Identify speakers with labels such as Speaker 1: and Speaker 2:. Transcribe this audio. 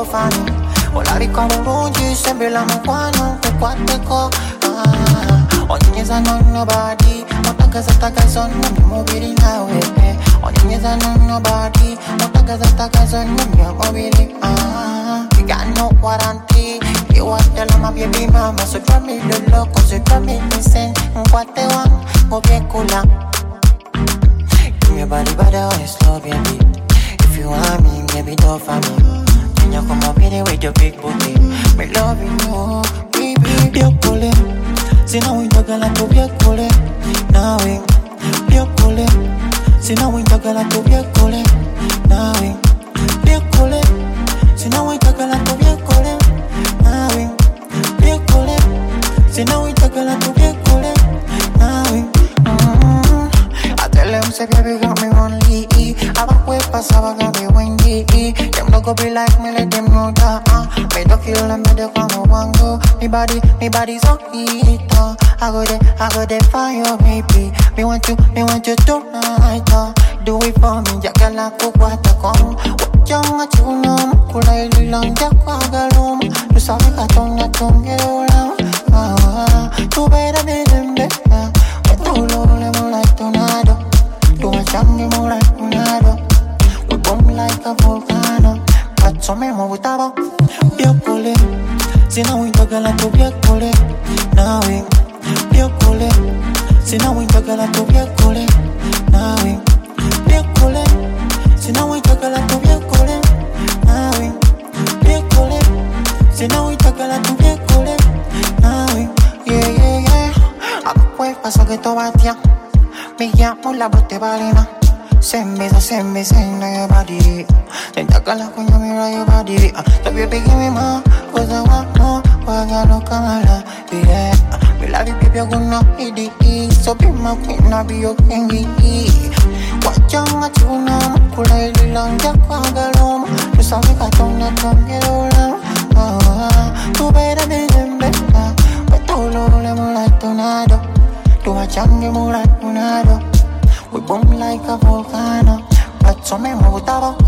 Speaker 1: fani. Olari come lungi, sembri la muguano, che quante co. Onyeza no nobody, otaka son no mobili nawe. Onyeza no nobody, otaka son no mobili. You got no warranty. You want to tell my baby mama, so try me the look, cause you try me listen. What they want, go be cooler. Give me your body by the way, slow baby. If you want me, baby, do it for me. Then you come up here with your big booty. Me loving you, baby. Be a cooler. Sina winter gala to be a cooler. Now we be a cooler. Sina winter gala to be a cooler. Now we be a cooler. Sina winter gala to be a cooler. Now we be a cooler. Sina winter gala to be a cooler. Now we. I tell them say baby got me only. I back way pasaba got me windy. Them no go be like me, let them know that. Me don't kill them, me don't come one go. Me body so heat. I go there for you, baby. Me want you tonight. Do it for me, jagala kukwata kong. Wajanga chunam, kulay lilang jakwa galum. You sabi katong ulam. Tu better be them better. Wetulo le mo like tornado. Tu machangi mo like tornado. We boom like a volcano. But me mo butabo. Be a cooler. Sina winter gala to be a cooler. Now we be a cooler. Sina winter gala to be a cooler. Now we be a cooler. Sina winter gala to be a cooler. Now we be a cooler. Sina winter gala to be a cooler. Now we yeah. Aku paso que to batia. Me llamo la bote balena. Send me in your body. Then take a look when you mirror your body. The baby give me more, cause I want more. Waga no kamala, yeah. Me love you, baby, I'm gonna eat it. So be my queen, I'll be your king. Wajanga chuna, kulay lilang jakwa galom. You saw me katong na tong yerolam. Tu better be them better. But tu lole mo like tornado. Tu machangi mo like tornado. We boom like a volcano. But so me mo butabo.